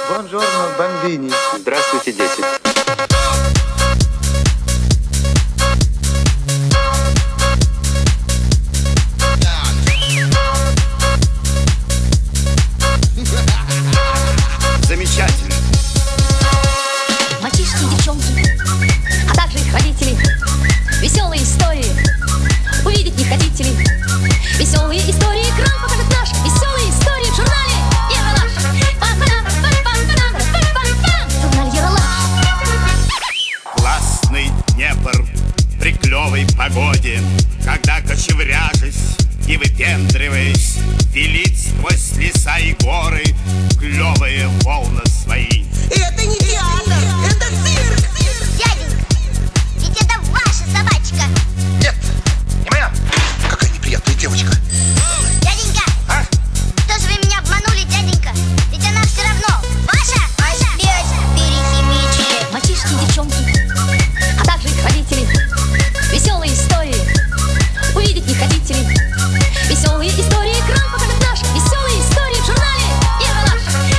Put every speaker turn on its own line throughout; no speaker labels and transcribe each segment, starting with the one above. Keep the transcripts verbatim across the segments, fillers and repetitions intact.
Buongiorno, bambini.
Здравствуйте, дети. Замечательно.
Мальчишки, девчонки, а также их родители. Веселые истории увидеть не хотите ли? Веселые истории экран покажет наш. Веселые истории в журнале Ералаш. Журнал Ералаш.
Классный Днепр при клевой погоде, когда, кочевряжась и выпендриваясь, пилит сквозь леса и горы клевые волны свои.
Это не театр, это цирк!
Дяденька, ведь это ваша собачка.
Нет, не моя. Какая неприятная девочка.
Дяденька,
А?
что же вы меня обманули, дяденька? Ведь она все равно ваша. Ваша. Пес перехимичили.
Мальчишки, девчонки, а также их родители. Веселые истории увидеть не хотите ли? Веселые истории экран покажет наш. Веселые истории в журнале Ералаш.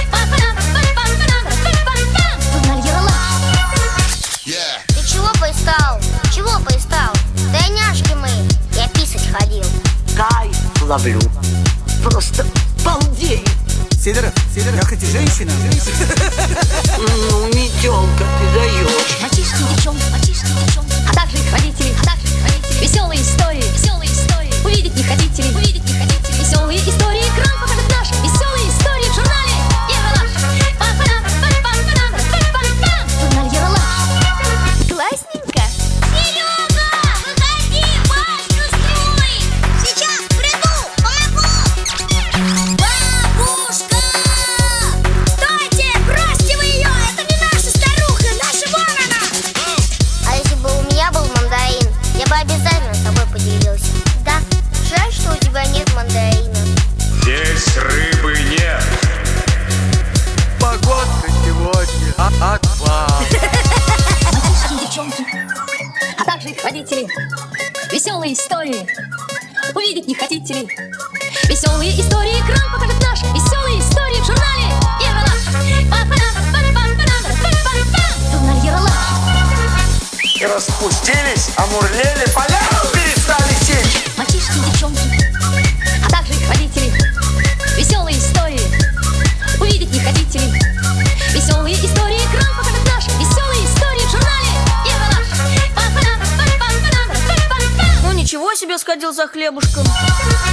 Журнал Ералаш.
Ты чего пристал? Чего пристал? Да няшки мы. Я писать ходил.
Кайф ловлю. Просто балдею.
Сидоров, Сидоров, я хочу женщина.
Ну, метелка, ты даешь.
Мальчишки, девчонки, мальчишки, девчонки, а также их родители, а также их родители. Веселые истории, веселые истории увидеть не хотите ли? Увидеть не хотите ли? Веселые истории экран покажет наш. Веселые истории в журнале Ералаш. Журнал Ералаш.
Классненько. Серега, выходи, Пашка строит. Сейчас приду, помогу. Бабушка! Стойте, бросьте вы ее, это не наша старуха, наша вон она. А если бы у меня был мандарин, я бы обязательно с тобой поделился. Да, жаль, что у тебя нет мандарина.
Здесь рыбы нет.
Погодка сегодня. А, аква.
Мальчишки, девчонки, а также их родители. Веселые истории увидеть не хотите ли? Веселые истории экран покажет наш. Веселые истории в журнале Ералаш. Журнал Ералаш.
И распустились, амурлели, поляну перестали сечь.
Мальчишки, девчонки, а также их родители. Веселые истории увидеть не хотите ли? Веселые истории экран покажет наш. Веселые истории в журнале Ералаш.
Ну ничего себе сходил за хлебушком.